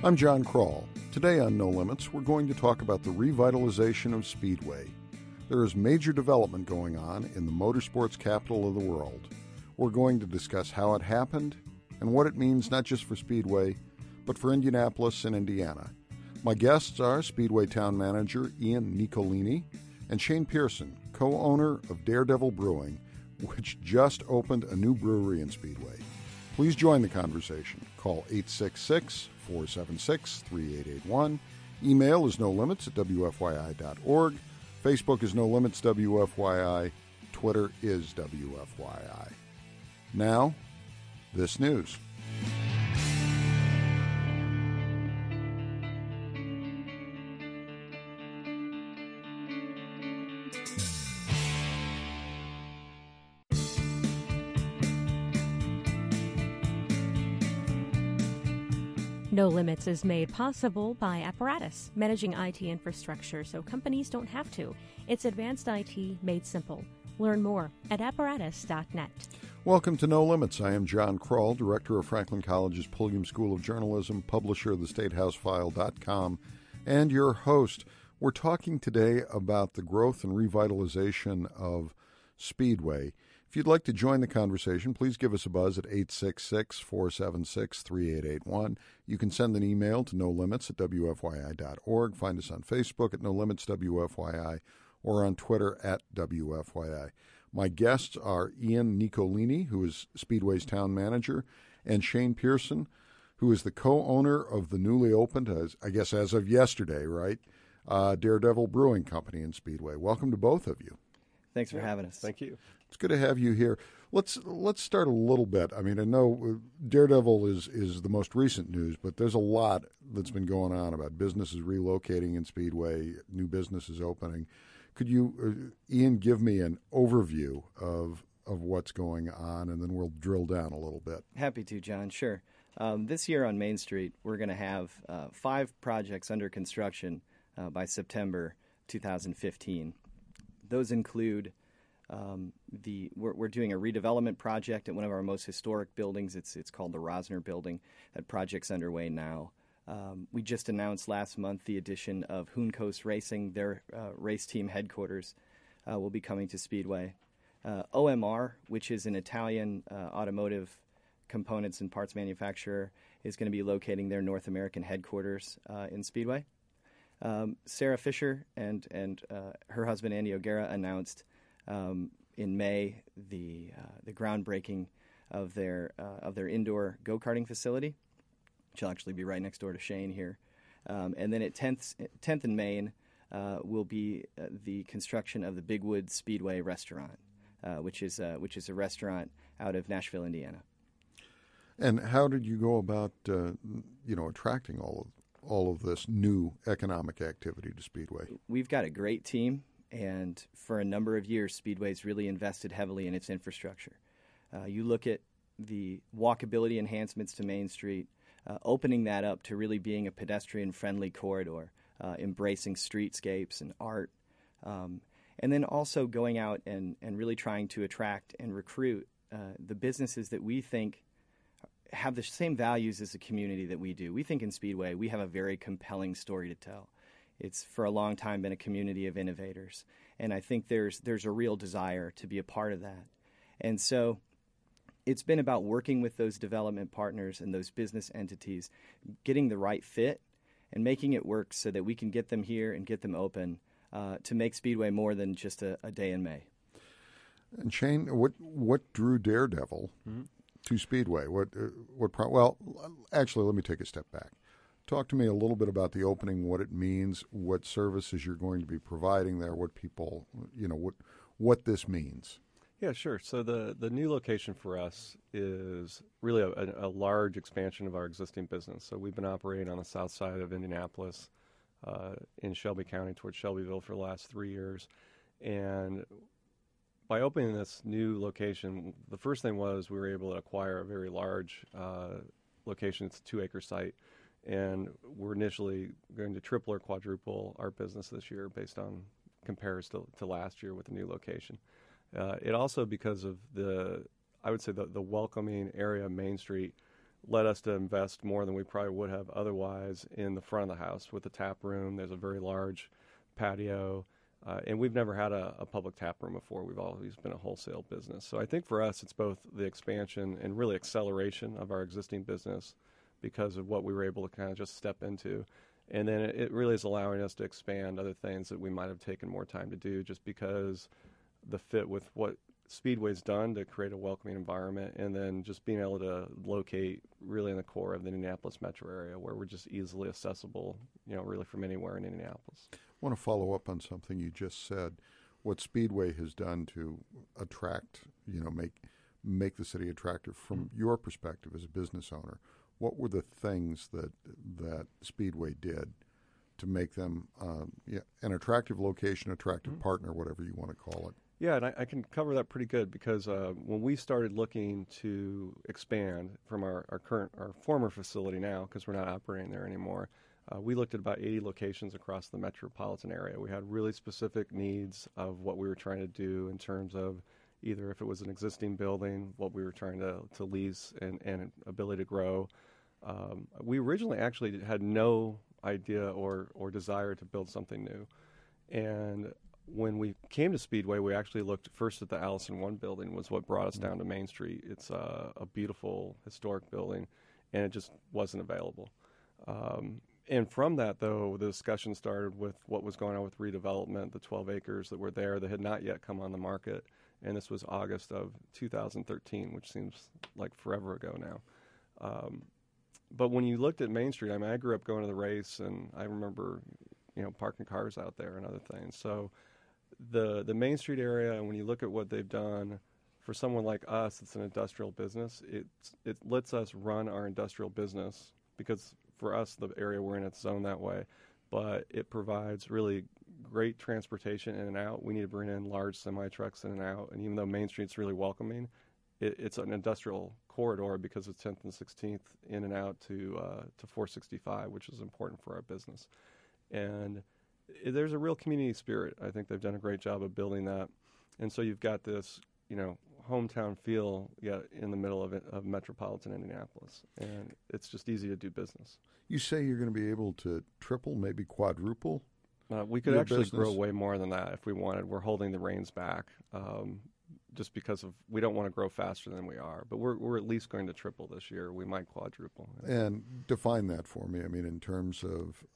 I'm John Kroll. Today on No Limits, we're going to talk about the revitalization of Speedway. There is major development going on in the motorsports capital of the world. We're going to discuss how it happened and what it means not just for Speedway, but for Indianapolis and Indiana. My guests are Speedway Town Manager Ian Nicolini and Shane Pearson, co-owner of Daredevil Brewing, which just opened a new brewery in Speedway. Please join the conversation. Call 866-476-3881. Email is nolimits@wfyi.org. Facebook is No Limits WFYI. Twitter is WFYI. Now, this news. No Limits is made possible by Apparatus, managing IT infrastructure so companies don't have to. It's advanced IT made simple. Learn more at apparatus.net. Welcome to No Limits. I am John Kroll, director of Franklin College's Pulliam School of Journalism, publisher of theStateHouseFile.com, and your host. We're talking today about the growth and revitalization of Speedway. If you'd like to join the conversation, please give us a buzz at 866-476-3881. You can send an email to nolimits@wfyi.org. Find us on Facebook at No Limits WFYI or on Twitter at WFYI. My guests are Ian Nicolini, who is Speedway's town manager, and Shane Pearson, who is the co-owner of the newly opened, as of yesterday, right, Daredevil Brewing Company in Speedway. Welcome to both of you. Thanks for having us. Thank you. It's good to have you here. Let's start a little bit. I mean, I know Daredevil is the most recent news, but there's a lot that's been going on about businesses relocating in Speedway, new businesses opening. Could you, Ian, give me an overview of what's going on, and then we'll drill down a little bit? Happy to, John. Sure. This year on Main Street, we're going to have 5 projects under construction by September 2015. Those include we're doing a redevelopment project at one of our most historic buildings. It's called the Rosner Building. That project's underway now. We just announced last month the addition of Hoon Coast Racing. Their race team headquarters will be coming to Speedway. OMR, which is an Italian automotive components and parts manufacturer, is going to be locating their North American headquarters in Speedway. Sarah Fisher and her husband Andy O'Gara announced in May the groundbreaking of their indoor go-karting facility, which will actually be right next door to Shane here. And then at 10th and Main will be the construction of the Big Woods Speedway restaurant, which is a restaurant out of Nashville, Indiana. And how did you go about attracting all of this new economic activity to Speedway? We've got a great team, and for a number of years, Speedway's really invested heavily in its infrastructure. You look at the walkability enhancements to Main Street, opening that up to really being a pedestrian-friendly corridor, embracing streetscapes and art, and then also going out and really trying to attract and recruit the businesses that we think have the same values as the community that we do. We think in Speedway we have a very compelling story to tell. It's for a long time been a community of innovators, and I think there's a real desire to be a part of that. And so it's been about working with those development partners and those business entities, getting the right fit and making it work so that we can get them here and get them open to make Speedway more than just a day in May. And Shane, what drew Daredevil to Speedway? Well, actually, let me take a step back. Talk to me a little bit about the opening, what it means, what services you're going to be providing there, what people, what this means. Yeah, sure. So the new location for us is really a large expansion of our existing business. So we've been operating on the south side of Indianapolis in Shelby County towards Shelbyville for the last 3 years. And by opening this new location, the first thing was we were able to acquire a very large location. It's a 2-acre site. And we're initially going to triple or quadruple our business this year based on comparison to last year with the new location. It also, because of the welcoming area of Main Street, led us to invest more than we probably would have otherwise in the front of the house with the tap room. There's a very large patio, and we've never had a public tap room before. We've always been a wholesale business. So I think for us, it's both the expansion and really acceleration of our existing business because of what we were able to kind of just step into. And then it really is allowing us to expand other things that we might have taken more time to do just because the fit with what Speedway's done to create a welcoming environment, and then just being able to locate really in the core of the Indianapolis metro area where we're just easily accessible, really from anywhere in Indianapolis. I want to follow up on something you just said. What Speedway has done to attract, make the city attractive from your perspective as a business owner. What were the things that Speedway did to make them an attractive location, attractive partner, whatever you want to call it? Yeah, and I can cover that pretty good because when we started looking to expand from our former facility now, because we're not operating there anymore, we looked at about 80 locations across the metropolitan area. We had really specific needs of what we were trying to do in terms of either if it was an existing building, what we were trying to lease and ability to grow. We originally actually had no idea or desire to build something new. And when we came to Speedway, we actually looked first at the Allison 1 building was what brought us down to Main Street. It's a beautiful historic building, and it just wasn't available. And from that, though, the discussion started with what was going on with redevelopment, the 12 acres that were there that had not yet come on the market. And this was August of 2013, which seems like forever ago now. But when you looked at Main Street, I grew up going to the race, and I remember, parking cars out there and other things. So the Main Street area, and when you look at what they've done for someone like us, it's an industrial business. It lets us run our industrial business because for us, the area we're in, it's zoned that way. But it provides really great transportation in and out. We need to bring in large semi-trucks in and out. And even though Main Street's really welcoming, it's an industrial corridor because it's 10th and 16th in and out to 465, which is important for our business. And there's a real community spirit. I think they've done a great job of building that. And so you've got this, hometown feel in the middle of metropolitan Indianapolis. And it's just easy to do business. You say you're going to be able to triple, maybe quadruple? We could actually grow way more than that if we wanted. We're holding the reins back just because we don't want to grow faster than we are. But we're at least going to triple this year. We might quadruple. And define that for me. In terms of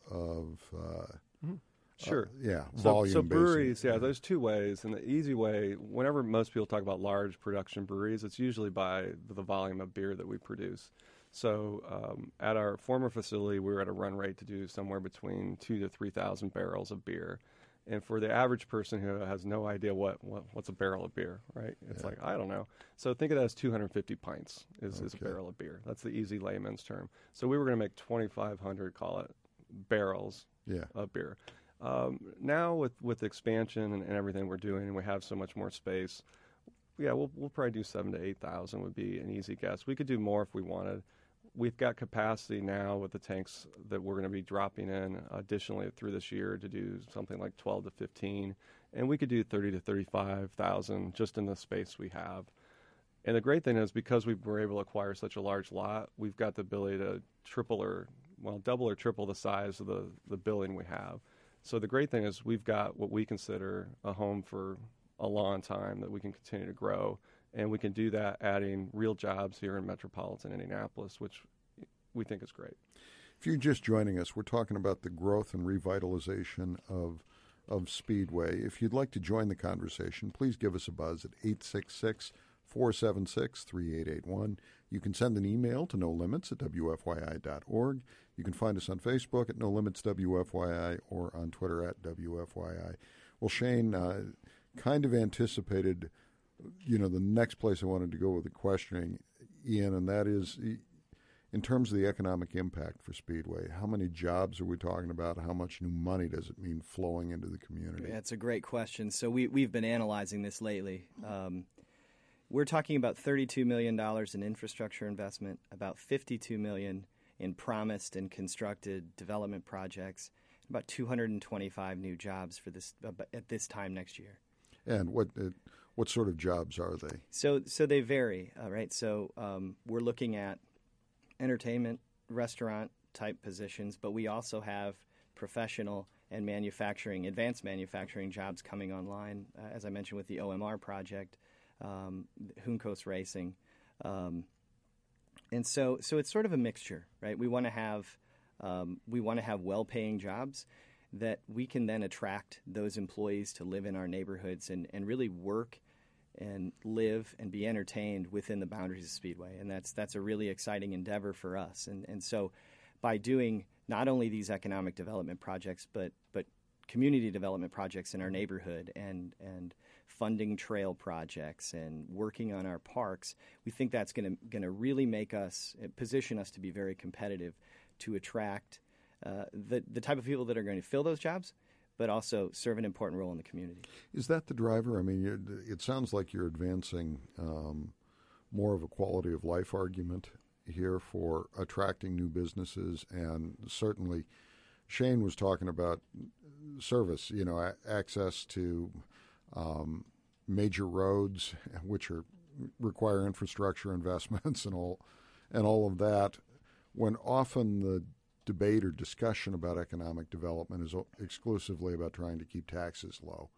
Sure. volume. So breweries, there's two ways. And the easy way, whenever most people talk about large production breweries, it's usually by the volume of beer that we produce. So at our former facility, we were at a run rate to do somewhere between 2,000 to 3,000 barrels of beer. And for the average person who has no idea what's a barrel of beer, right? It's like, I don't know. So think of it as 250 pints is a barrel of beer. That's the easy layman's term. So we were going to make 2,500, call it, barrels of beer. Now with expansion and everything we're doing, and we have so much more space, we'll probably do 7,000 to 8,000 would be an easy guess. We could do more if we wanted. We've got capacity now with the tanks that we're going to be dropping in additionally through this year to do something like 12 to 15, and we could do 30 to 35,000 just in the space we have. And the great thing is because we were able to acquire such a large lot, we've got the ability to double or triple the size of the building we have. So the great thing is we've got what we consider a home for a long time that we can continue to grow, and we can do that adding real jobs here in metropolitan Indianapolis, which we think is great. If you're just joining us, we're talking about the growth and revitalization of Speedway. If you'd like to join the conversation, please give us a buzz at 866-476-3881. You can send an email to nolimits@wfyi.org. You can find us on Facebook at No Limits WFYI or on Twitter at WFYI. Well, Shane, kind of anticipated, the next place I wanted to go with the questioning, Ian, and that is in terms of the economic impact for Speedway. How many jobs are we talking about? How much new money does it mean flowing into the community? That's a great question. So we've been analyzing this lately. We're talking about $32 million in infrastructure investment, about $52 million in promised and constructed development projects, about 225 new jobs for this at this time next year. And what sort of jobs are they? So they vary, right? So we're looking at entertainment, restaurant type positions, but we also have professional and manufacturing, advanced manufacturing jobs coming online, as I mentioned with the OMR project, Juncos Racing. And so it's sort of a mixture, right? We want to have well-paying jobs that we can then attract those employees to live in our neighborhoods and really work and live and be entertained within the boundaries of Speedway. And that's a really exciting endeavor for us. And so by doing not only these economic development projects, but community development projects in our neighborhood and funding trail projects and working on our parks, we think that's going to really position us to be very competitive to attract the type of people that are going to fill those jobs, but also serve an important role in the community. Is that the driver? I mean, it sounds like you're advancing more of a quality of life argument here for attracting new businesses, and certainly Shane was talking about service, access to major roads, which require infrastructure investments and all of that, when often the debate or discussion about economic development is exclusively about trying to keep taxes low.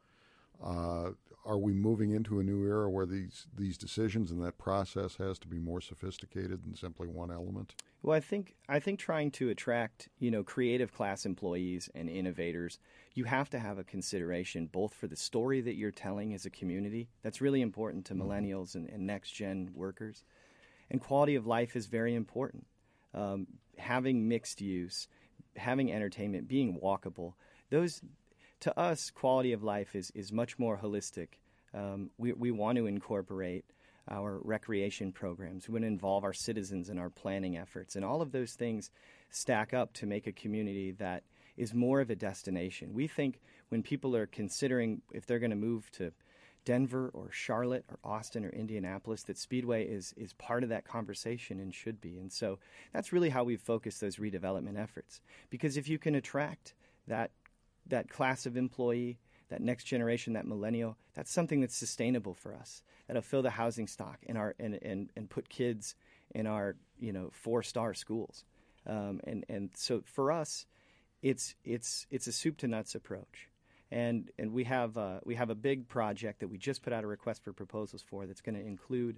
Are we moving into a new era where these decisions and that process has to be more sophisticated than simply one element? Well, I think trying to attract, creative class employees and innovators, you have to have a consideration both for the story that you're telling as a community. That's really important to millennials and next-gen workers. And quality of life is very important. Having mixed use, having entertainment, being walkable, to us, quality of life is much more holistic. We want to incorporate our recreation programs. We want to involve our citizens in our planning efforts. And all of those things stack up to make a community that is more of a destination. We think when people are considering if they're going to move to Denver or Charlotte or Austin or Indianapolis, that Speedway is part of that conversation and should be. And so that's really how we've focused those redevelopment efforts. Because if you can attract that class of employee, that next generation, that millennial, that's something that's sustainable for us. That'll fill the housing stock and put kids in our 4-star schools. And so for us, it's a soup to nuts approach. And we have a big project that we just put out a request for proposals for that's going to include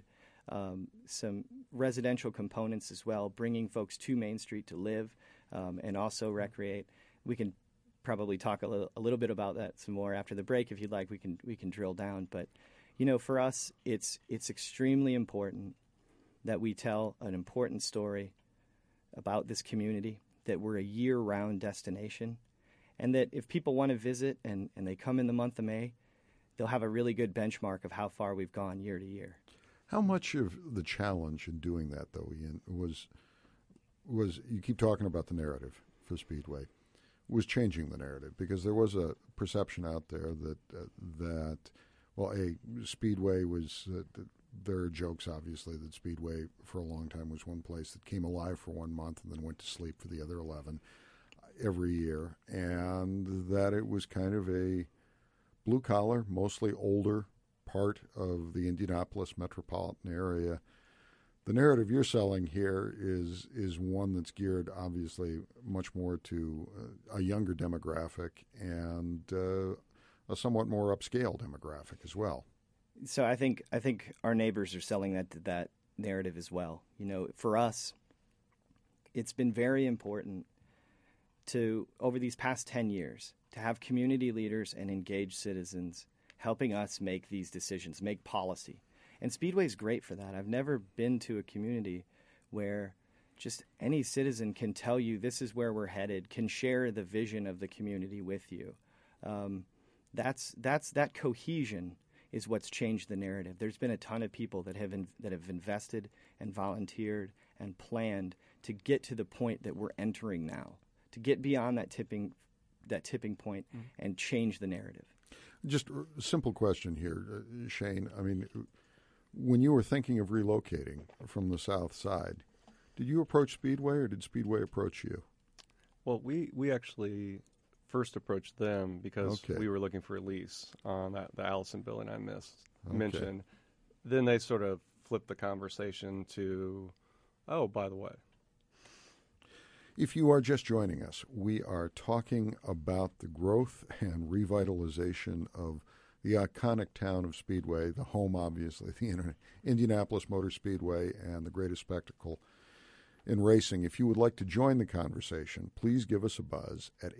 some residential components as well, bringing folks to Main Street to live and also recreate. We can probably talk a little bit about that some more after the break if you'd like. We can drill down, but for us, it's extremely important that we tell an important story about this community, that we're a year-round destination, and that if people want to visit and they come in the month of May, they'll have a really good benchmark of how far we've gone year to year. How much of the challenge in doing that, though, Ian, was you keep talking about the narrative for Speedway, was changing the narrative, because there was a perception out there that Speedway was there are jokes, obviously, that Speedway for a long time was one place that came alive for 1 month and then went to sleep for the other 11 every year, and that it was kind of a blue-collar, mostly older part of the Indianapolis metropolitan area. The narrative you're selling here is one that's geared, obviously, much more to a younger demographic and a somewhat more upscale demographic as well. So I think our neighbors are selling that narrative as well. For us, it's been very important to, over these past 10 years, to have community leaders and engaged citizens helping us make these decisions, make policy. And Speedway is great for that. I've never been to a community where just any citizen can tell you this is where we're headed, can share the vision of the community with you. That cohesion is what's changed the narrative. There's been a ton of people that have invested and volunteered and planned to get to the point that we're entering now, to get beyond that tipping point and change the narrative. Just a simple question here, Shane. I mean, when you were thinking of relocating from the south side, did you approach Speedway or did Speedway approach you? Well, we actually first approached them because we were looking for a lease on the Allison building I mentioned. Then they sort of flipped the conversation to, oh, by the way, If you are just joining us, we are talking about the growth and revitalization of the iconic town of Speedway, the home, obviously, the Indianapolis Motor Speedway, and the greatest spectacle in racing. If you would like to join the conversation, please give us a buzz at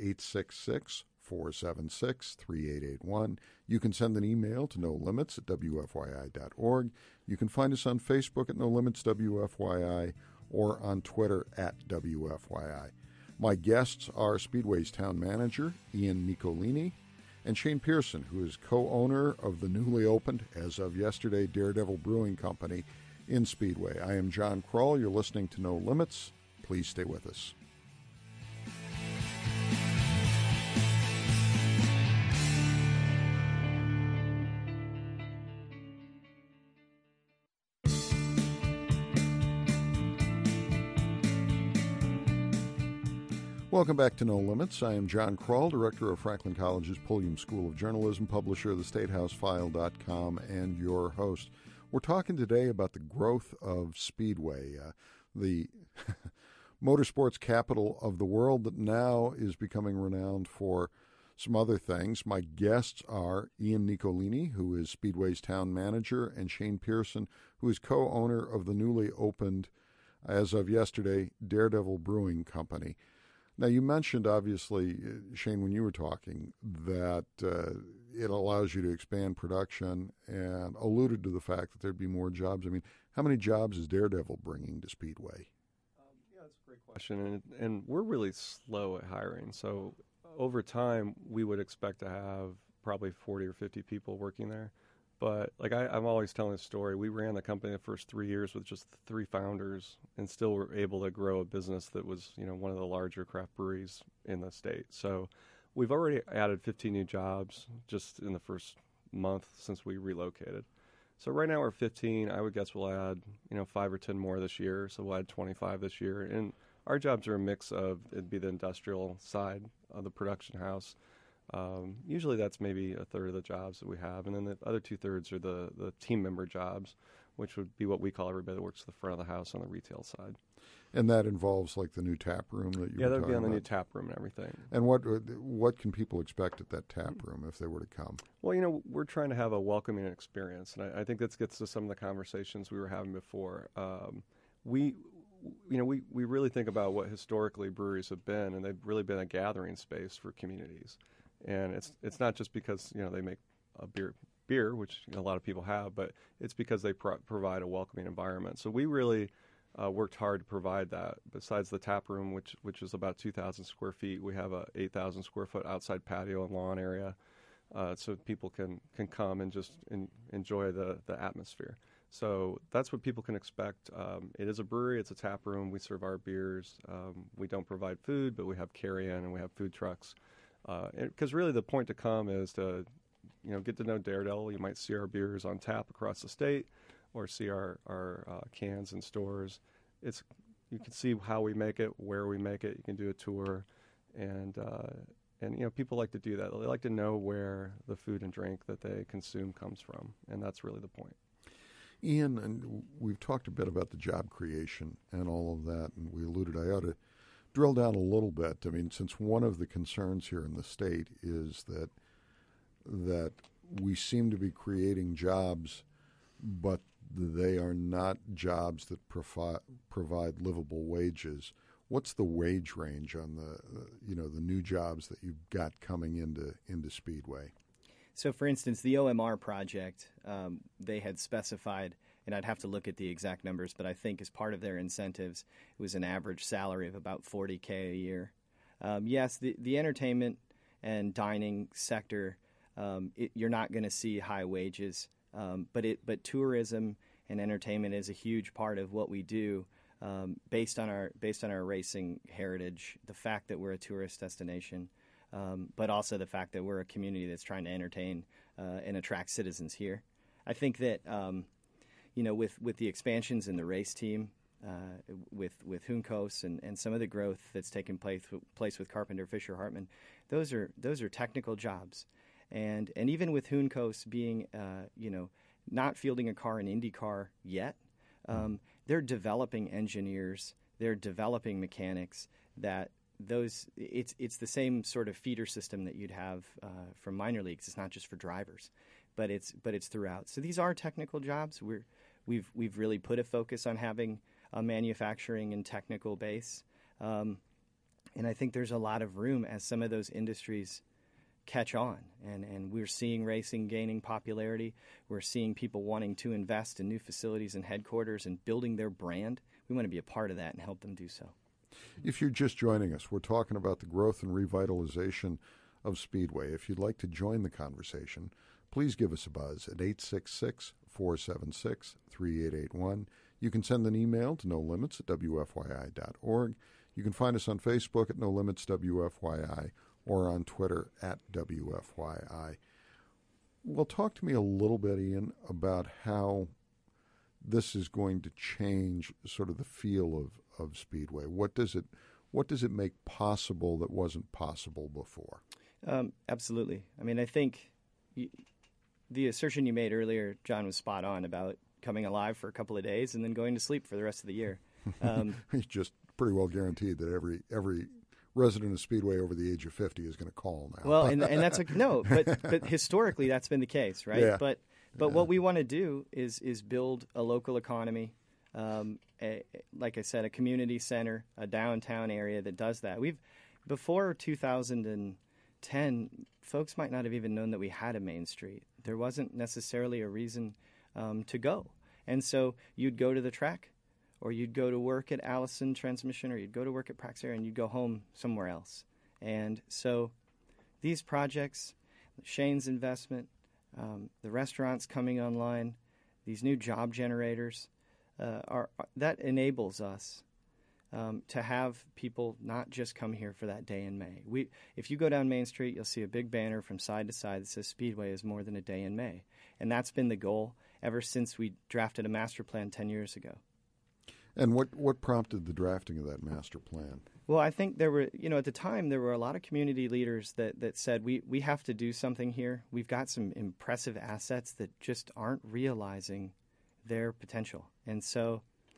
866-476-3881. You can send an email to nolimits@wfyi.org. You can find us on Facebook at NoLimitsWFYI or on Twitter at WFYI. My guests are Speedway's town manager, Ian Nicolini, and Shane Pearson, who is co-owner of the newly opened, as of yesterday, Daredevil Brewing Company in Speedway. I am John Kroll. You're listening to No Limits. Please stay with us. Welcome back to No Limits. I am John Kroll, director of Franklin College's Pulliam School of Journalism, publisher of theStateHouseFile.com, and your host. We're talking today about the growth of Speedway, the motorsports capital of the world that now is becoming renowned for some other things. My guests are Ian Nicolini, who is Speedway's town manager, and Shane Pearson, who is co-owner of the newly opened, as of yesterday, Daredevil Brewing Company. Now, you mentioned, obviously, Shane, when you were talking, that it allows you to expand production and alluded to the fact that there'd be more jobs. I mean, how many jobs is Daredevil bringing to Speedway? Yeah, that's a great question. And we're really slow at hiring. So over time, we would expect to have probably 40 or 50 people working there. But like I'm always telling a story. We ran the company the first 3 years with just 3 founders, and still were able to grow a business that was, one of the larger craft breweries in the state. So we've already added 15 new jobs just in the first month since we relocated. So right now we're 15. I would guess we'll add 5 or 10 more this year. So we'll add 25 this year. And our jobs are a mix of, it'd be the industrial side of the production house. Usually that's maybe a third of the jobs that we have, and then the other 2/3 are the team member jobs, which would be what we call everybody that works at the front of the house on the retail side. And that involves like the new tap room that you were talking about? Yeah, that would be on the new tap room and everything. And what can people expect at that tap room if they were to come? Well, we're trying to have a welcoming experience, and I think that gets to some of the conversations we were having before. We really think about what historically breweries have been, and they've really been a gathering space for communities. And it's not just because they make a beer, which a lot of people have, but it's because they provide a welcoming environment. So we really worked hard to provide that. Besides the tap room, which is about 2,000 square feet, we have a 8,000 square foot outside patio and lawn area, so people can come and just enjoy the atmosphere. So that's what people can expect. It is a brewery. It's a tap room. We serve our beers. We don't provide food, but we have carry-in and we have food trucks. Because really the point to come is to, get to know Daredevil. You might see our beers on tap across the state, or see our cans in stores. You can see how we make it, where we make it. You can do a tour, and people like to do that. They like to know where the food and drink that they consume comes from, and that's really the point. Ian, and we've talked a bit about the job creation and all of that, and we alluded I ought to drill down a little bit. I mean, since one of the concerns here in the state is that we seem to be creating jobs, but they are not jobs that provide livable wages. What's the wage range on the new jobs that you've got coming into Speedway? So, for instance, the OMR project, they had specified, and I'd have to look at the exact numbers, but I think as part of their incentives, it was an average salary of about $40K a year. Yes, the entertainment and dining sector, you're not going to see high wages, but tourism and entertainment is a huge part of what we do, based on our racing heritage, the fact that we're a tourist destination. But also the fact that we're a community that's trying to entertain and attract citizens here. I think that with the expansions in the race team, with Juncos and some of the growth that's taken place with Carpenter, Fisher, Hartman, those are technical jobs, and even with Juncos being not fielding a car in IndyCar yet, they're developing engineers, they're developing mechanics. that it's the same sort of feeder system that you'd have from minor leagues. It's not just for drivers, but it's throughout. So these are technical jobs. We've really put a focus on having a manufacturing and technical base, and I think there's a lot of room as some of those industries catch on, and we're seeing racing gaining popularity. We're seeing people wanting to invest in new facilities and headquarters and building their brand. We want to be a part of that and help them do so. If you're just joining us, we're talking about the growth and revitalization of Speedway. If you'd like to join the conversation, please give us a buzz at 866-476-3881. You can send an email to nolimits@wfyi.org. You can find us on Facebook at NoLimitsWFYI or on Twitter at WFYI. Well, talk to me a little bit, Ian, about how this is going to change sort of the feel of Speedway. What does it make possible that wasn't possible before? Absolutely. I mean, I think the assertion you made earlier, John, was spot on about coming alive for a couple of days and then going to sleep for the rest of the year. It's just pretty well guaranteed that every resident of Speedway over the age of 50 is going to call now. Well, and that's but historically that's been the case, right? Yeah. But what we want to do is build a local economy, like I said, a community center, a downtown area that does that. Before 2010, folks might not have even known that we had a Main Street. There wasn't necessarily a reason to go, and so you'd go to the track, or you'd go to work at Allison Transmission, or you'd go to work at Praxair, and you'd go home somewhere else. And so these projects, Shane's investment, the restaurants coming online, these new job generators, that enables us to have people not just come here for that day in May. If you go down Main Street, you'll see a big banner from side to side that says Speedway is more than a day in May. And that's been the goal ever since we drafted a master plan 10 years ago. And what prompted the drafting of that master plan? Well, I think there were, at the time, there were a lot of community leaders that said, we have to do something here. We've got some impressive assets that just aren't realizing their potential. And so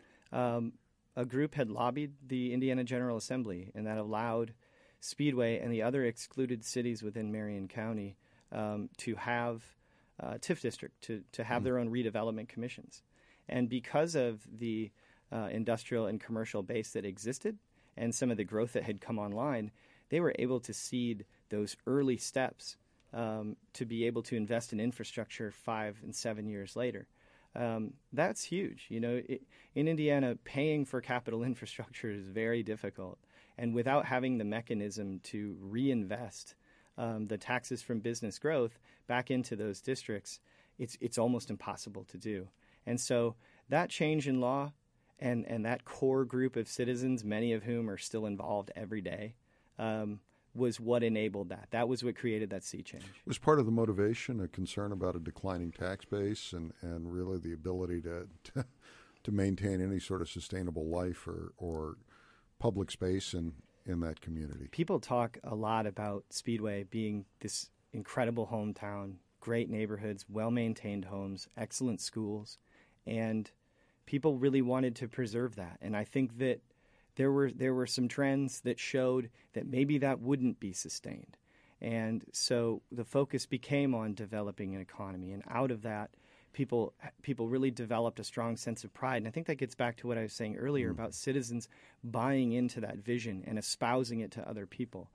a group had lobbied the Indiana General Assembly, and that allowed Speedway and the other excluded cities within Marion County to have TIF district, to have their own redevelopment commissions. And because of the industrial and commercial base that existed and some of the growth that had come online, they were able to seed those early steps to be able to invest in infrastructure 5 and 7 years later. That's huge. In Indiana, paying for capital infrastructure is very difficult. And without having the mechanism to reinvest the taxes from business growth back into those districts, it's almost impossible to do. And so that change in law and that core group of citizens, many of whom are still involved every day, was what enabled that. That was what created that sea change. Was part of the motivation a concern about a declining tax base and really the ability to maintain any sort of sustainable life or public space in that community? People talk a lot about Speedway being this incredible hometown, great neighborhoods, well-maintained homes, excellent schools, and people really wanted to preserve that. And I think that there were some trends that showed that maybe that wouldn't be sustained. And so the focus became on developing an economy. And out of that, people really developed a strong sense of pride. And I think that gets back to what I was saying earlier about citizens buying into that vision and espousing it to other people.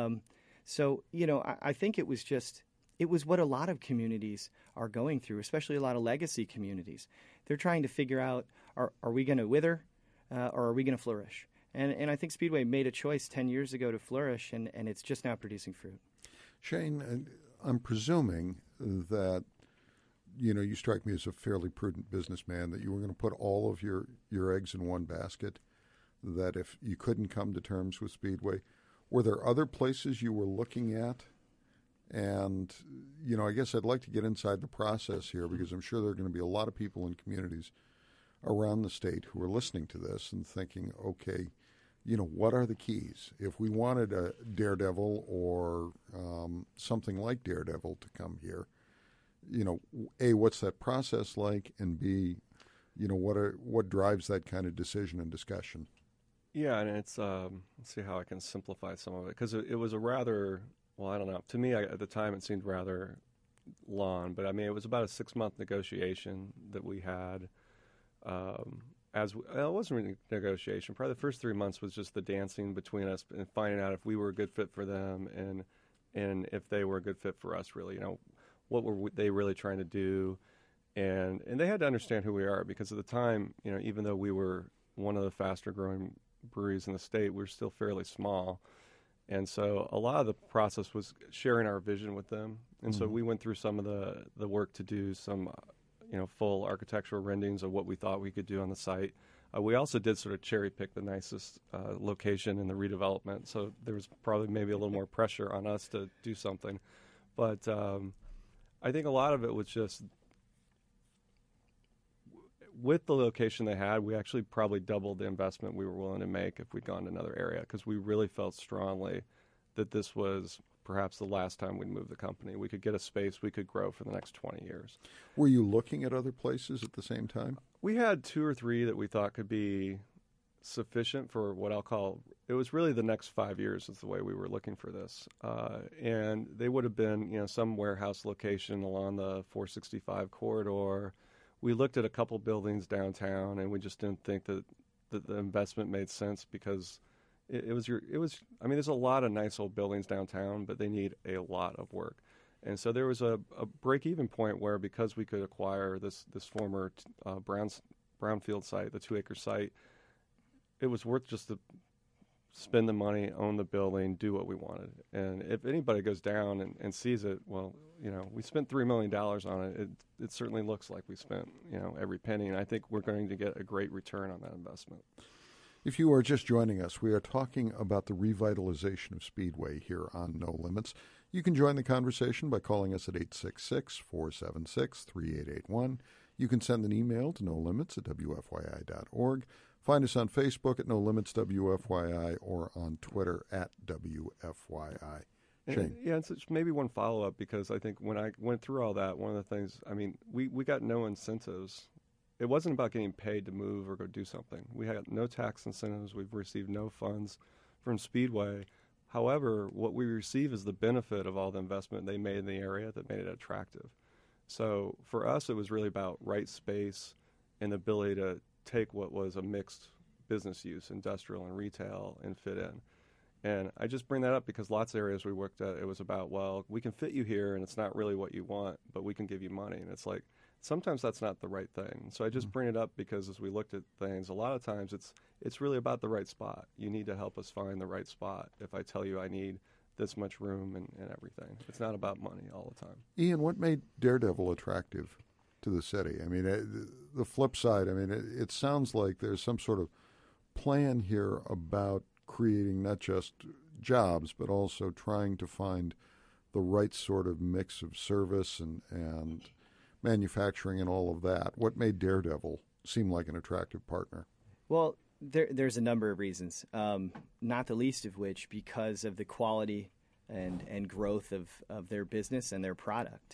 I think it was what a lot of communities are going through, especially a lot of legacy communities. They're trying to figure out, are we going to wither or are we going to flourish? And I think Speedway made a choice 10 years ago to flourish, and it's just now producing fruit. Shane, I'm presuming that, you strike me as a fairly prudent businessman, that you were going to put all of your eggs in one basket, that if you couldn't come to terms with Speedway, were there other places you were looking at? And, I guess I'd like to get inside the process here, because I'm sure there are going to be a lot of people in communities around the state who are listening to this and thinking, okay, what are the keys? If we wanted a Daredevil or something like Daredevil to come here, A, what's that process like? And B, what drives that kind of decision and discussion? Yeah, and it's let's see how I can simplify some of it, because it was a rather, well, I don't know. To me, at the time, it seemed rather long, but I mean, it was about a 6-month negotiation that we had. It wasn't really negotiation. Probably the first 3 months was just the dancing between us and finding out if we were a good fit for them, and if they were a good fit for us. Really, what were they really trying to do, and they had to understand who we are, because at the time, even though we were one of the faster growing breweries in the state, we're still fairly small. And so a lot of the process was sharing our vision with them. And so we went through some of the work to do some, full architectural renderings of what we thought we could do on the site. We also did sort of cherry pick the nicest location in the redevelopment. So there was probably maybe a little more pressure on us to do something. But I think a lot of it was just, with the location they had, we actually probably doubled the investment we were willing to make if we'd gone to another area, because we really felt strongly that this was perhaps the last time we'd move the company. We could get a space we could grow for the next 20 years. Were you looking at other places at the same time? We had 2 or 3 that we thought could be sufficient for what I'll call, it was really the next 5 years is the way we were looking for this. And they would have been, some warehouse location along the 465 corridor. We looked at a couple buildings downtown, and we just didn't think that the investment made sense, because it was. I mean, there's a lot of nice old buildings downtown, but they need a lot of work. And so there was a break-even point where, because we could acquire this former brownfield site, the 2-acre site, it was worth just to spend the money, own the building, do what we wanted. And if anybody goes down and sees it, well, we spent $3 million on it. It certainly looks like we spent, every penny. And I think we're going to get a great return on that investment. If you are just joining us, we are talking about the revitalization of Speedway here on No Limits. You can join the conversation by calling us at 866-476-3881. You can send an email to nolimits@wfyi.org. Find us on Facebook at No Limits WFYI, or on Twitter at WFYI. Shane. Yeah, and so maybe one follow-up, because I think when I went through all that, one of the things, I mean, we got no incentives. It wasn't about getting paid to move or go do something. We had no tax incentives. We've received no funds from Speedway. However, what we receive is the benefit of all the investment they made in the area that made it attractive. So for us, it was really about right space and the ability to take what was a mixed business use, industrial and retail, and fit in. And I just bring that up because lots of areas we worked at, it was about, well, we can fit you here, and it's not really what you want, but we can give you money. And it's like, sometimes that's not the right thing. So I just bring it up because as we looked at things, a lot of times it's really about the right spot. You need to help us find the right spot. If I tell you I need this much room and everything, it's not about money all the time. Ian, what made Daredevil attractive to the city? I mean, the flip side, I mean, it sounds like there's some sort of plan here about creating not just jobs, but also trying to find the right sort of mix of service and manufacturing and all of that. What made Daredevil seem like an attractive partner? Well, there's a number of reasons, not the least of which because of the quality and growth of their business and their product.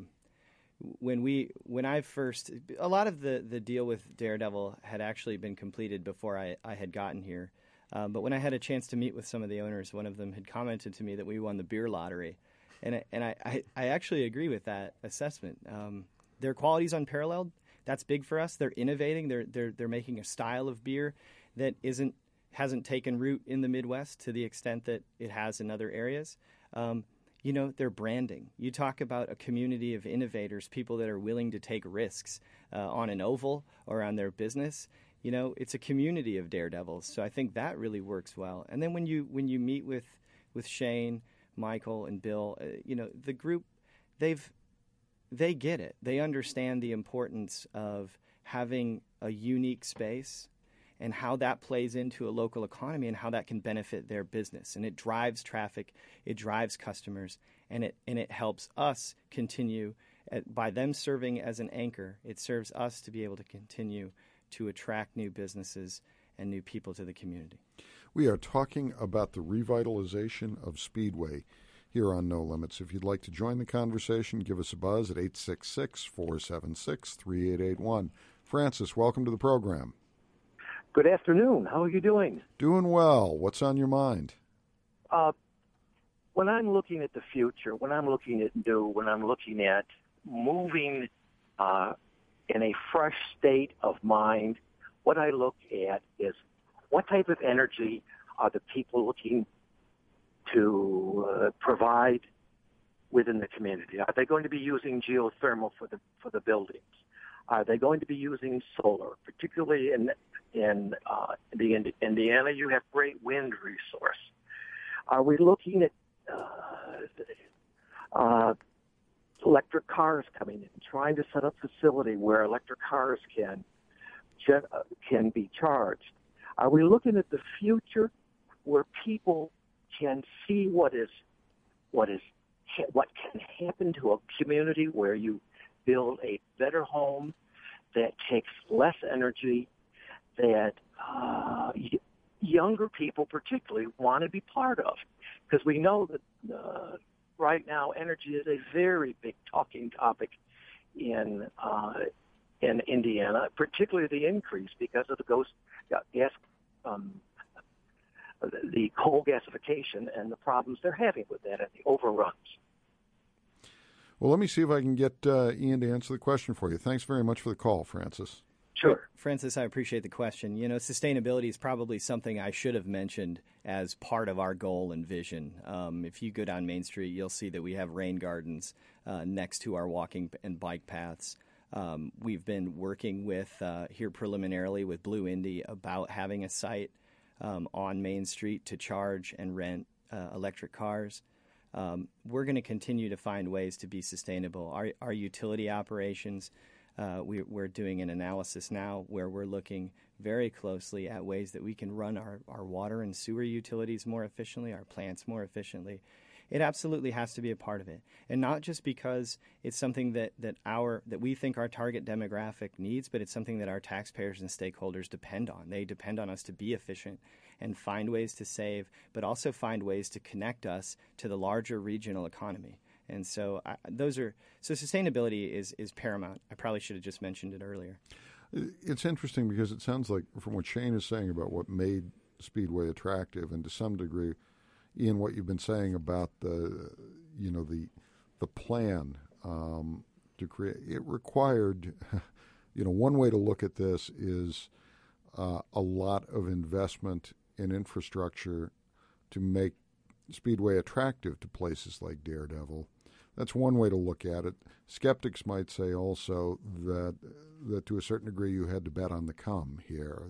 When I first, a lot of the deal with Daredevil had actually been completed before I had gotten here. But when I had a chance to meet with some of the owners, one of them had commented to me that we won the beer lottery. And I actually agree with that assessment. Their quality's unparalleled. That's big for us. They're innovating. They're making a style of beer that hasn't taken root in the Midwest to the extent that it has in other areas. Their branding. You talk about a community of innovators, people that are willing to take risks on an oval or on their business. It's a community of daredevils. So I think that really works well. And then when you meet with Shane, Michael, and Bill, the group, they get it. They understand the importance of having a unique space and how that plays into a local economy and how that can benefit their business. And it drives traffic, it drives customers, and it helps us continue. By them serving as an anchor, it serves us to be able to continue to attract new businesses and new people to the community. We are talking about the revitalization of Speedway here on No Limits. If you'd like to join the conversation, give us a buzz at 866-476-3881. Francis, welcome to the program. Good afternoon. How are you doing? Doing well. What's on your mind? When I'm looking at the future, when I'm looking at new, when I'm looking at moving in a fresh state of mind, what I look at is what type of energy are the people looking to provide within the community? Are they going to be using geothermal for the buildings? Are they going to be using solar? Particularly in Indiana, you have great wind resource. Are we looking at electric cars coming in, trying to set up a facility where electric cars can be charged? Are we looking at the future where people can see what can happen to a community where you build a better home that takes less energy, that younger people particularly want to be part of? Because we know that right now energy is a very big talking topic in Indiana, particularly the increase because of the coal gasification and the problems they're having with that and the overruns. Well, let me see if I can get Ian to answer the question for you. Thanks very much for the call, Francis. Sure. Francis, I appreciate the question. Sustainability is probably something I should have mentioned as part of our goal and vision. If you go down Main Street, you'll see that we have rain gardens next to our walking and bike paths. We've been working here preliminarily with Blue Indy about having a site on Main Street to charge and rent electric cars. We're going to continue to find ways to be sustainable. Our utility operations, we're doing an analysis now where we're looking very closely at ways that we can run our water and sewer utilities more efficiently, our plants more efficiently. It absolutely has to be a part of it, and not just because it's something that we think our target demographic needs, but it's something that our taxpayers and stakeholders depend on. They depend on us to be efficient and find ways to save, but also find ways to connect us to the larger regional economy. And so sustainability is paramount. I probably should have just mentioned it earlier. It's interesting because it sounds like from what Shane is saying about what made Speedway attractive, and to some degree, Ian, what you've been saying about the plan to create, it required, one way to look at this is a lot of investment in infrastructure to make Speedway attractive to places like Daredevil. That's one way to look at it. Skeptics might say also that to a certain degree you had to bet on the come here,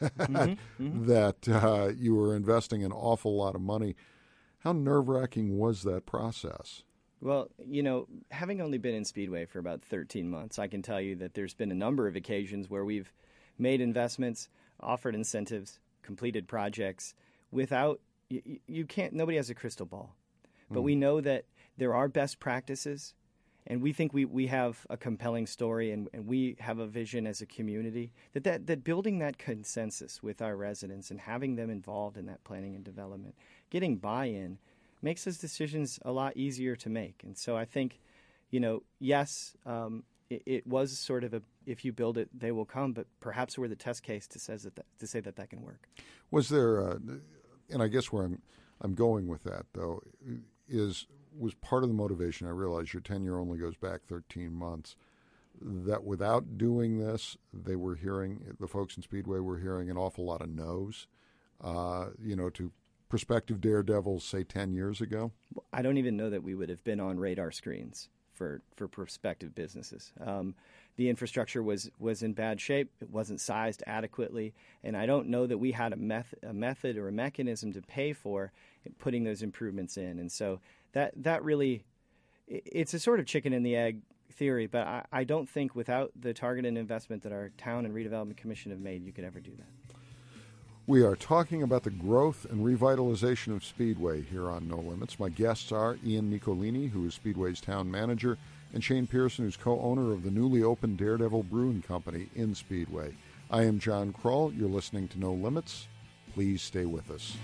that you were investing an awful lot of money. How nerve-wracking was that process? Well, having only been in Speedway for about 13 months, I can tell you that there's been a number of occasions where we've made investments, offered incentives, completed projects without nobody has a crystal ball. But we know that there are best practices, and we think we have a compelling story, and we have a vision as a community that building that consensus with our residents and having them involved in that planning and development, getting buy-in, makes those decisions a lot easier to make. And so I think, yes, it was sort of if you build it, they will come, but perhaps we're the test case to say that can work. Was there, and I guess where I'm going with that, though, was part of the motivation, I realize your tenure only goes back 13 months, that without doing this, the folks in Speedway were hearing an awful lot of no's, to prospective Daredevils, say, 10 years ago? I don't even know that we would have been on radar screens for prospective businesses. The infrastructure was in bad shape. It wasn't sized adequately, and I don't know that we had a method or a mechanism to pay for putting those improvements in. And so that really, it's a sort of chicken and the egg theory, but I don't think without the targeted investment that our Town and Redevelopment Commission have made, you could ever do that. We are talking about the growth and revitalization of Speedway here on No Limits. My guests are Ian Nicolini, who is Speedway's town manager, and Shane Pearson, who's co-owner of the newly opened Daredevil Brewing Company in Speedway. I am John Kroll. You're listening to No Limits. Please stay with us.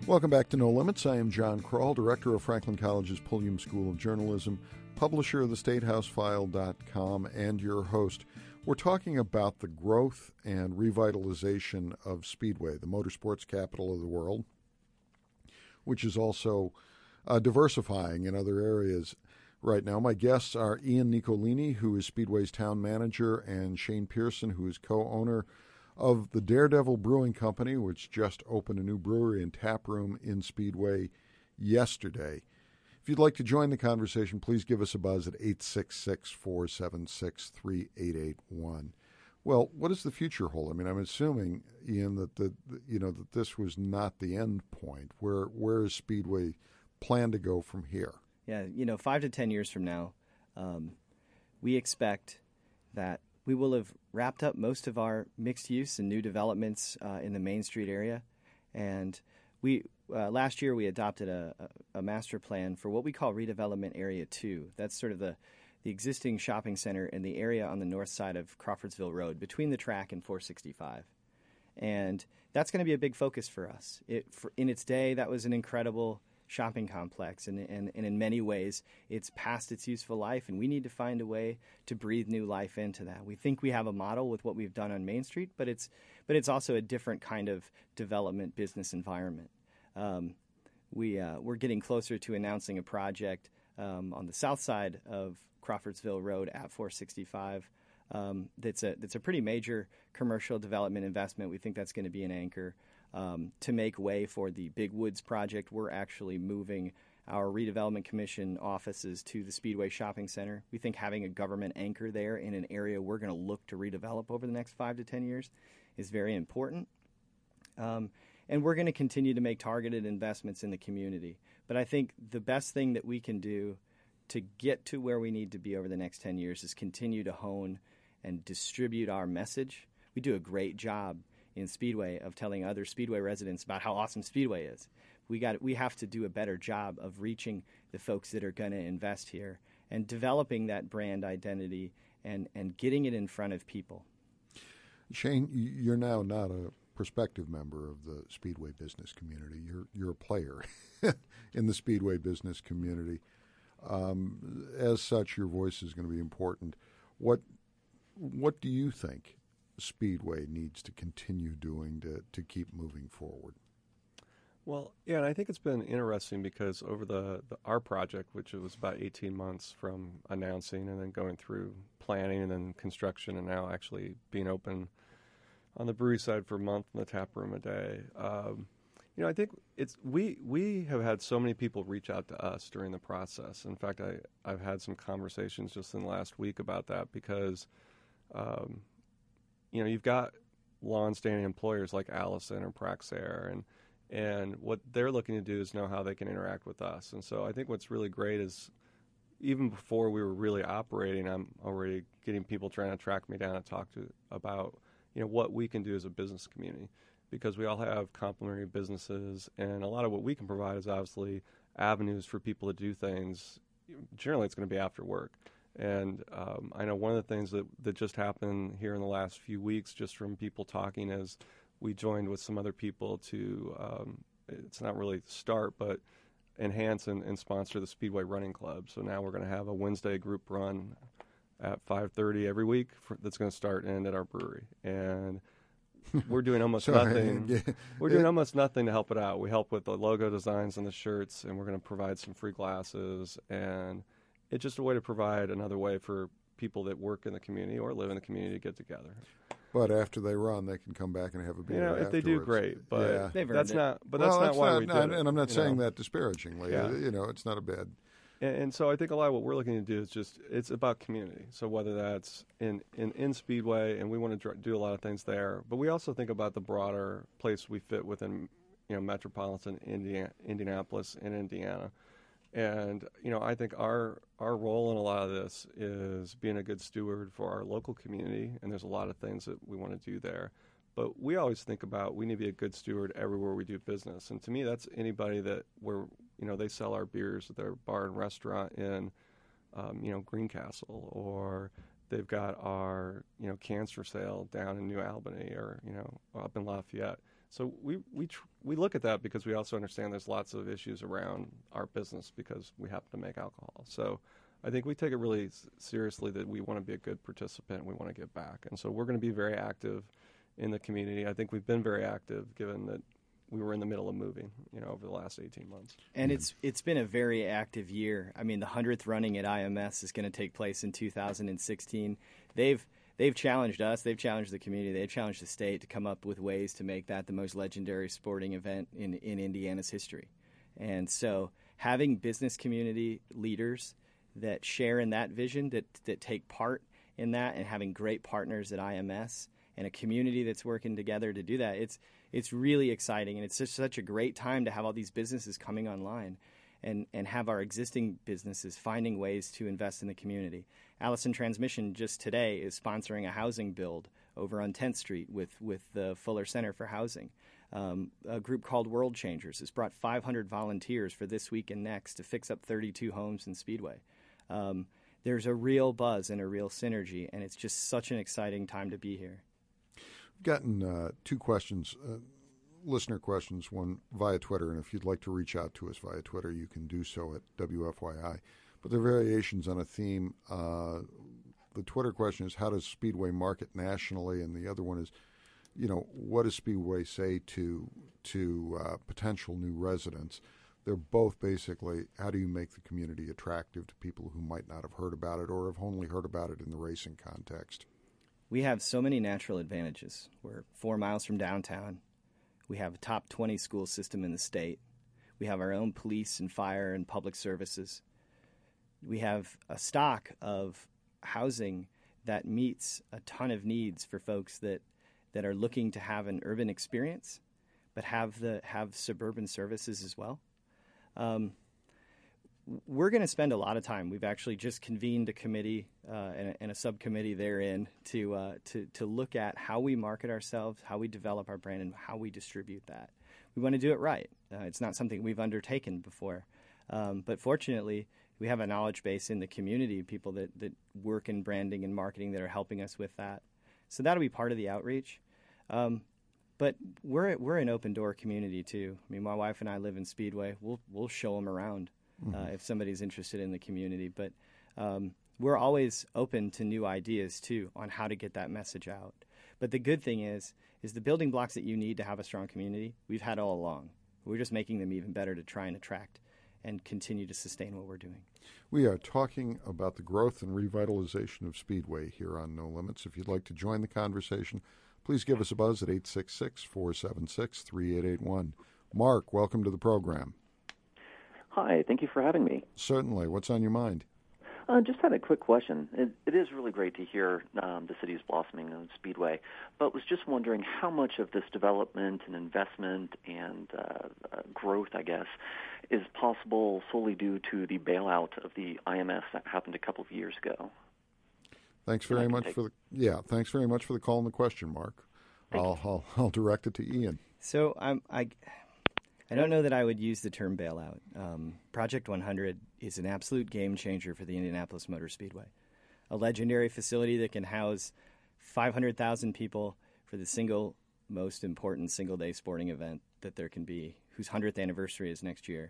Welcome back to No Limits. I am John Kroll, Director of Franklin College's Pulliam School of Journalism, publisher of thestatehousefile.com, and your host. We're talking about the growth and revitalization of Speedway, the motorsports capital of the world, which is also diversifying in other areas right now. My guests are Ian Nicolini, who is Speedway's town manager, and Shane Pearson, who is co-owner of the Daredevil Brewing Company, which just opened a new brewery and tap room in Speedway yesterday. If you'd like to join the conversation, please give us a buzz at 866-476-3881. Well, what does the future hold? I mean, I'm assuming, Ian, that that this was not the end point. Where is Speedway plan to go from here? Yeah, 5 to 10 years from now, we expect that we will have wrapped up most of our mixed use and new developments in the Main Street area. And we last year we adopted a master plan for what we call Redevelopment Area 2. That's sort of the existing shopping center in the area on the north side of Crawfordsville Road, between the track and 465. And that's going to be a big focus for us. In its day, that was an incredible shopping complex, and in many ways it's past its useful life, and we need to find a way to breathe new life into that. We think we have a model with what we've done on Main Street, but it's also a different kind of development business environment. We're getting closer to announcing a project on the south side of Crawfordsville Road at 465 that's a pretty major commercial development investment. We think that's going to be an anchor. To make way for the Big Woods project, we're actually moving our redevelopment commission offices to the Speedway Shopping Center. We think having a government anchor there in an area we're going to look to redevelop over the next 5 to 10 years is very important. And we're going to continue to make targeted investments in the community. But I think the best thing that we can do to get to where we need to be over the next 10 years is continue to hone and distribute our message. We do a great job in Speedway of telling other Speedway residents about how awesome Speedway is. We have to do a better job of reaching the folks that are going to invest here and developing that brand identity and getting it in front of people. Shane, you're now not a prospective member of the Speedway business community. You're a player in the Speedway business community. As such, your voice is going to be important. What do you think Speedway needs to continue doing to keep moving forward? Well, yeah, and I think it's been interesting because over our project, which was about 18 months from announcing and then going through planning and then construction and now actually being open on the brewery side for a month and the tap room a day. I think we have had so many people reach out to us during the process. In fact, I've had some conversations just in the last week about that because you've got long-standing employers like Allison or Praxair, and what they're looking to do is know how they can interact with us. And so I think what's really great is even before we were really operating, I'm already getting people trying to track me down and talk about what we can do as a business community, because we all have complementary businesses, and a lot of what we can provide is obviously avenues for people to do things. Generally, it's going to be after work. And I know one of the things that just happened here in the last few weeks, just from people talking, is we joined with some other people to, it's not really start, but enhance and sponsor the Speedway Running Club. So now we're going to have a Wednesday group run at 5:30 every week that's going to start and end at our brewery. And we're doing almost nothing. We're doing almost nothing to help it out. We help with the logo designs and the shirts, and we're going to provide some free glasses, and it's just a way to provide another way for people that work in the community or live in the community to get together. But after they run, they can come back and have a beer afterwards. If they do, great. But yeah. that's not why we did it. And I'm not saying that disparagingly. Yeah. It's not a bad. And so I think a lot of what we're looking to do is it's about community. So whether that's in Speedway, and we want to do a lot of things there, but we also think about the broader place we fit within, metropolitan Indianapolis and Indiana. And, I think our role in a lot of this is being a good steward for our local community, and there's a lot of things that we want to do there. But we always think about we need to be a good steward everywhere we do business. And to me, that's anybody they sell our beers at their bar and restaurant in, Greencastle, or they've got our, cans for sale down in New Albany or, up in Lafayette. So we look at that because we also understand there's lots of issues around our business because we happen to make alcohol. So I think we take it really seriously that we want to be a good participant and we want to give back. And so we're going to be very active in the community. I think we've been very active given that we were in the middle of moving, over the last 18 months. And it's been a very active year. I mean, the 100th running at IMS is going to take place in 2016. They've challenged us, they've challenged the community, they've challenged the state to come up with ways to make that the most legendary sporting event in Indiana's history. And so having business community leaders that share in that vision, that take part in that, and having great partners at IMS and a community that's working together to do that, it's really exciting. And it's just such a great time to have all these businesses coming online and have our existing businesses finding ways to invest in the community. Allison Transmission just today is sponsoring a housing build over on 10th Street with the Fuller Center for Housing. A group called World Changers has brought 500 volunteers for this week and next to fix up 32 homes in Speedway. There's a real buzz and a real synergy, and it's just such an exciting time to be here. I've gotten two questions, listener questions, one via Twitter, and if you'd like to reach out to us via Twitter, you can do so at WFYI. But they're variations on a theme. The Twitter question is, how does Speedway market nationally? And the other one is, what does Speedway say to potential new residents? They're both basically, how do you make the community attractive to people who might not have heard about it or have only heard about it in the racing context? We have so many natural advantages. We're 4 miles from downtown. We have a top 20 school system in the state. We have our own police and fire and public services. We have a stock of housing that meets a ton of needs for folks that are looking to have an urban experience, but have suburban services as well. We're going to spend a lot of time. We've actually just convened a committee and a subcommittee therein to look at how we market ourselves, how we develop our brand, and how we distribute that. We want to do it right. It's not something we've undertaken before. But fortunately, we have a knowledge base in the community, people that work in branding and marketing that are helping us with that. So that'll be part of the outreach. But we're an open-door community, too. I mean, my wife and I live in Speedway. We'll show them around if somebody's interested in the community. But we're always open to new ideas, too, on how to get that message out. But the good thing is the building blocks that you need to have a strong community, we've had all along. We're just making them even better to try and attract and continue to sustain what we're doing. We are talking about the growth and revitalization of Speedway here on No Limits. If you'd like to join the conversation, please give us a buzz at 866-476-3881. Mark, welcome to the program. Hi, thank you for having me. Certainly. What's on your mind? Just had a quick question. It is really great to hear the city is blossoming on Speedway, but was just wondering how much of this development and investment and growth, I guess, is possible solely due to the bailout of the IMS that happened a couple of years ago. Thanks very much for the call and the question, Mark. I'll direct it to Ian. So I don't know that I would use the term bailout. Project 100 is an absolute game changer for the Indianapolis Motor Speedway, a legendary facility that can house 500,000 people for the single most important single-day sporting event that there can be, whose 100th anniversary is next year.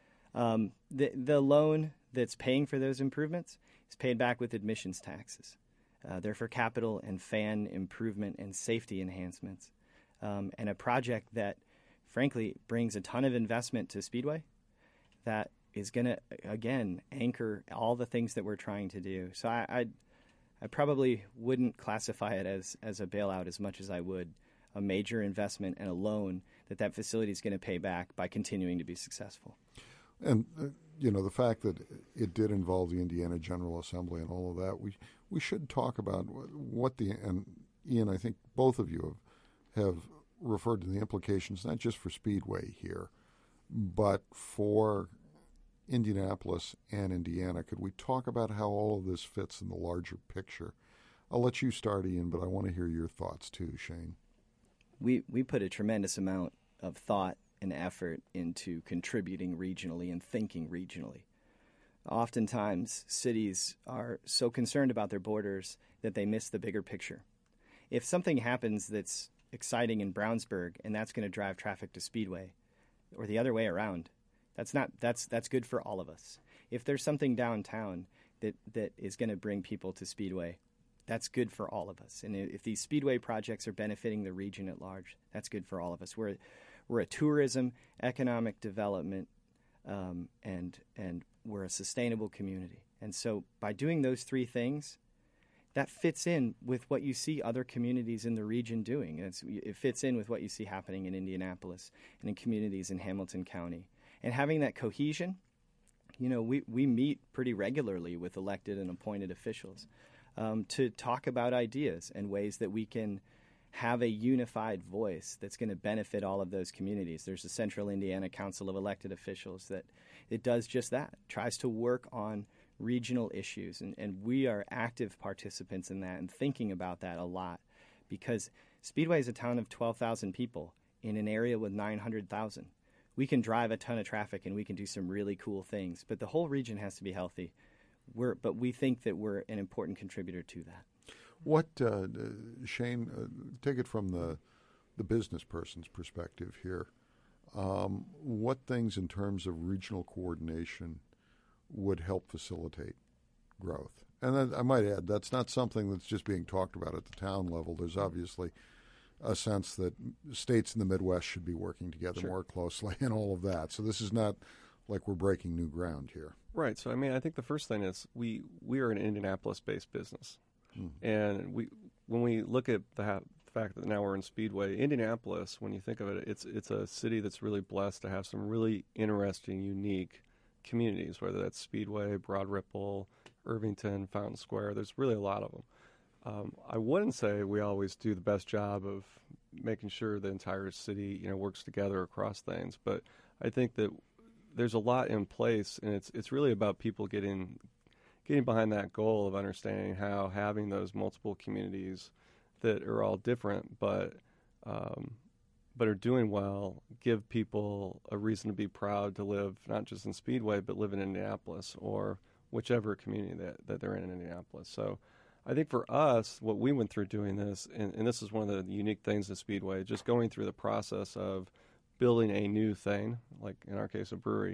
The loan that's paying for those improvements is paid back with admissions taxes. They're for capital and fan improvement and safety enhancements, and a project that frankly brings a ton of investment to Speedway that is going to, again, anchor all the things that we're trying to do. So I probably wouldn't classify it as a bailout as much as I would a major investment and a loan that facility is going to pay back by continuing to be successful. And, the fact that it did involve the Indiana General Assembly and all of that, we should talk about and Ian, I think both of you have referred to the implications, not just for Speedway here, but for Indianapolis and Indiana. Could we talk about how all of this fits in the larger picture? I'll let you start, Ian, but I want to hear your thoughts too, Shane. We put a tremendous amount of thought and effort into contributing regionally and thinking regionally. Oftentimes, cities are so concerned about their borders that they miss the bigger picture. If something happens that's exciting in Brownsburg, and that's going to drive traffic to Speedway, or the other way around. That's good for all of us. If there's something downtown that is going to bring people to Speedway, that's good for all of us. And if these Speedway projects are benefiting the region at large, that's good for all of us. We're a tourism, economic development, and we're a sustainable community. And so by doing those three things, that fits in with what you see other communities in the region doing. It fits in with what you see happening in Indianapolis and in communities in Hamilton County. And having that cohesion, we meet pretty regularly with elected and appointed officials to talk about ideas and ways that we can have a unified voice that's going to benefit all of those communities. There's the Central Indiana Council of Elected Officials that it does just that, tries to work on regional issues, and we are active participants in that and thinking about that a lot, because Speedway is a town of 12,000 people in an area with 900,000. We can drive a ton of traffic and we can do some really cool things, but the whole region has to be healthy. But we think that we're an important contributor to that. What, Shane, take it from the business person's perspective here. What things in terms of regional coordination would help facilitate growth? And then I might add, that's not something that's just being talked about at the town level. There's obviously a sense that states in the Midwest should be working together more closely and all of that. So this is not like we're breaking new ground here. Right. So, I think the first thing is we are an Indianapolis-based business. And when we look at the fact that now we're in Speedway, Indianapolis, when you think of it, it's a city that's really blessed to have some really interesting, unique communities, whether that's Speedway, Broad Ripple, Irvington, Fountain Square. There's really a lot of them. I wouldn't say we always do the best job of making sure the entire city, works together across things, but I think that there's a lot in place, and it's really about people getting behind that goal of understanding how having those multiple communities that are all different but are doing well give people a reason to be proud to live not just in Speedway but live in Indianapolis or whichever community that they're in Indianapolis. So I think for us, what we went through doing this, and this is one of the unique things of Speedway, just going through the process of building a new thing, like in our case a brewery,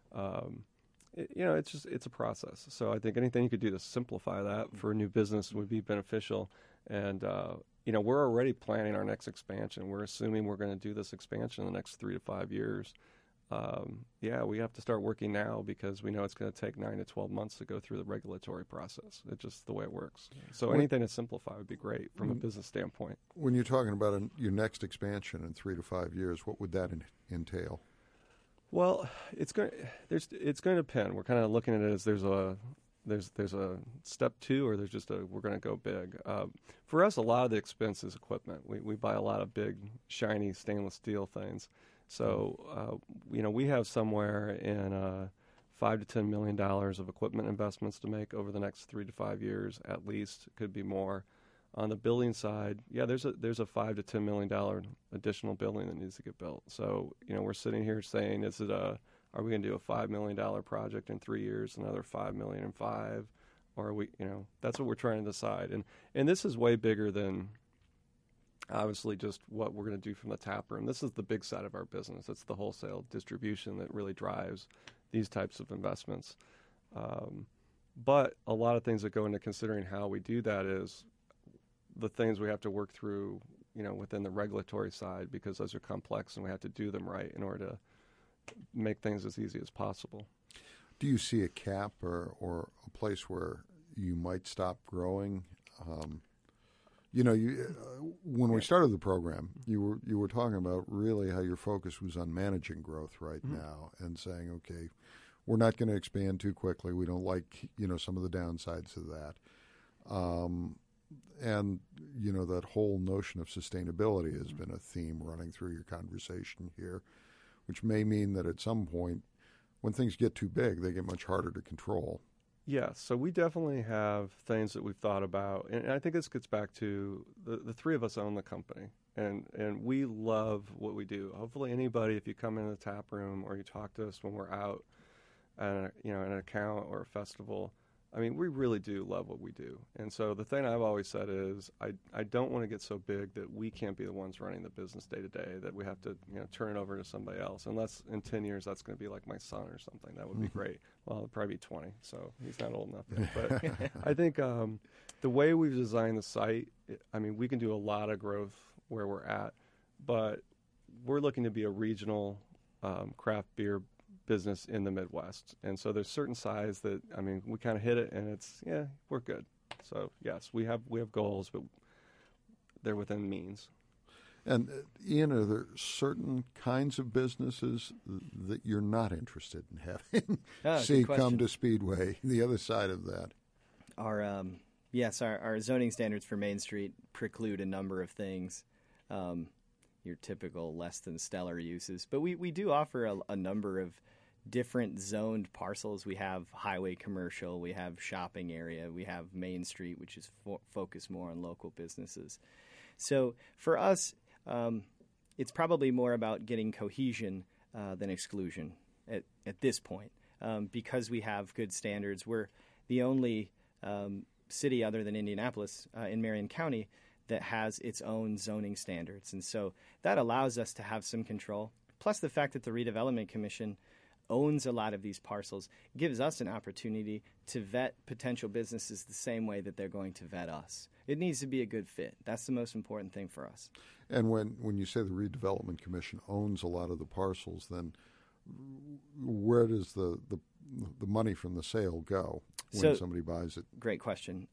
it's a process. So I think anything you could do to simplify that for a new business would be beneficial. And we're already planning our next expansion. We're assuming we're going to do this expansion in the next 3 to 5 years. We have to start working now because we know it's going to take 9 to 12 months to go through the regulatory process. It's just the way it works. So anything to simplify would be great from a business standpoint. When you're talking about your next expansion in 3 to 5 years, what would that entail? Well, it's going to depend. We're kind of looking at it as there's a step two, or there's just we're going to go big. For us, a lot of the expense is equipment. We buy a lot of big, shiny stainless steel things. So, we have somewhere in $5 to $10 million of equipment investments to make over the next 3 to 5 years, at least. It could be more. On the building side, there's a $5 to $10 million additional building that needs to get built. So, we're sitting here saying, are we going to do a $5 million project in 3 years, another $5 million in 5, or are we, that's what we're trying to decide. And this is way bigger than obviously just what we're going to do from the tap room. This is the big side of our business. It's the wholesale distribution that really drives these types of investments. But a lot of things that go into considering how we do that is the things we have to work through, within the regulatory side, because those are complex and we have to do them right in order to make things as easy as possible. Do you see a cap or a place where you might stop growing? When we started the program, you were talking about really how your focus was on managing growth right now and saying, okay, we're not going to expand too quickly. We don't like, some of the downsides of that. And, that whole notion of sustainability has been a theme running through your conversation here, which may mean that at some point, when things get too big, they get much harder to control. Yeah, so we definitely have things that we've thought about, and I think this gets back to the three of us own the company, and we love what we do. Hopefully anybody, if you come into the tap room or you talk to us when we're out at an account or a festival, I mean, we really do love what we do. And so the thing I've always said is I don't want to get so big that we can't be the ones running the business day to day, that we have to, turn it over to somebody else. Unless in 10 years that's going to be like my son or something. That would be great. Well, he'll probably be 20, so he's not old enough yet. But I think the way we've designed the site, I mean, we can do a lot of growth where we're at, but we're looking to be a regional craft beer business in the Midwest. And so there's certain size that, I mean, we kind of hit it and we're good. So yes, we have goals, but they're within means. And Ian, are there certain kinds of businesses that you're not interested in having see come to Speedway, the other side of that? Our zoning standards for Main Street preclude a number of things. Your typical less than stellar uses. But we do offer a number of different zoned parcels. We have highway commercial, we have shopping area, we have Main Street, which is focused more on local businesses. So for us, it's probably more about getting cohesion than exclusion at this point. Because we have good standards, we're the only city other than Indianapolis in Marion County that has its own zoning standards. And so that allows us to have some control. Plus the fact that the Redevelopment Commission owns a lot of these parcels gives us an opportunity to vet potential businesses the same way that they're going to vet us. It needs to be a good fit. That's the most important thing for us. And when you say the Redevelopment Commission owns a lot of the parcels, then where does the money from the sale go when somebody buys it? Great question.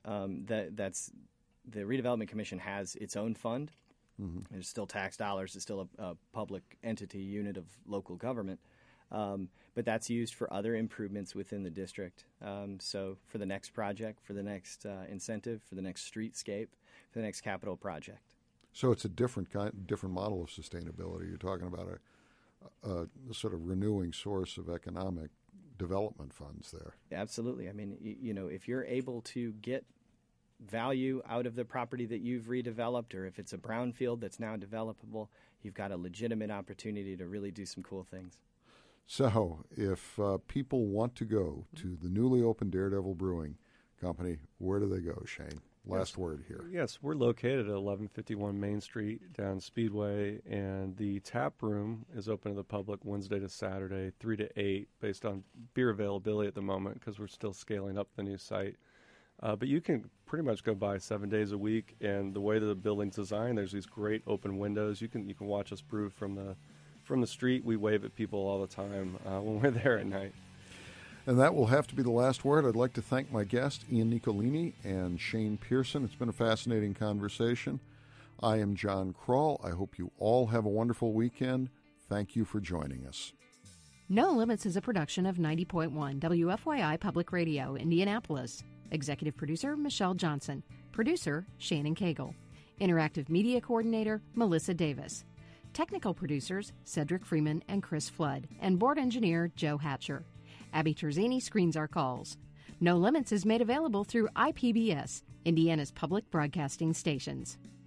The Redevelopment Commission has its own fund. Mm-hmm. There's still tax dollars. It's still a public entity unit of local government. But that's used for other improvements within the district. So for the next project, for the next incentive, for the next streetscape, for the next capital project. So it's a different model of sustainability. You're talking about a sort of renewing source of economic development funds there. Absolutely. I mean, if you're able to get value out of the property that you've redeveloped, or if it's a brownfield that's now developable, you've got a legitimate opportunity to really do some cool things. So if people want to go to the newly opened Daredevil Brewing Company, where do they go, Shane? Last word here. Yes, we're located at 1151 Main Street down Speedway, and the tap room is open to the public Wednesday to Saturday, 3 to 8, based on beer availability at the moment because we're still scaling up the new site. But you can pretty much go by 7 days a week, and the way that the building's designed, there's these great open windows. You can watch us brew from the street. We wave at people all the time when we're there at night. And that will have to be the last word. I'd like to thank my guests, Ian Nicolini and Shane Pearson. It's been a fascinating conversation. I am John Kroll. I hope you all have a wonderful weekend. Thank you for joining us. No Limits is a production of 90.1 WFYI Public Radio, Indianapolis. Executive producer, Michelle Johnson. Producer, Shannon Cagle. Interactive media coordinator, Melissa Davis. Technical producers, Cedric Freeman and Chris Flood. And board engineer, Joe Hatcher. Abby Terzini screens our calls. No Limits is made available through IPBS, Indiana's public broadcasting stations.